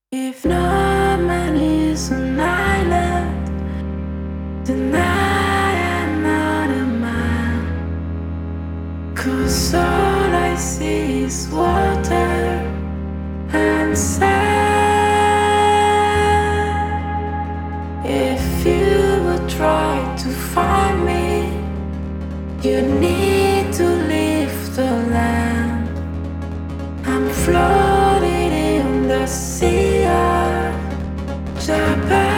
If no man is an island, then I am not a man. 'Cause all I see is water and sand. If you would try to find me, you need to leave the land. I'm floating in the sea of Japan.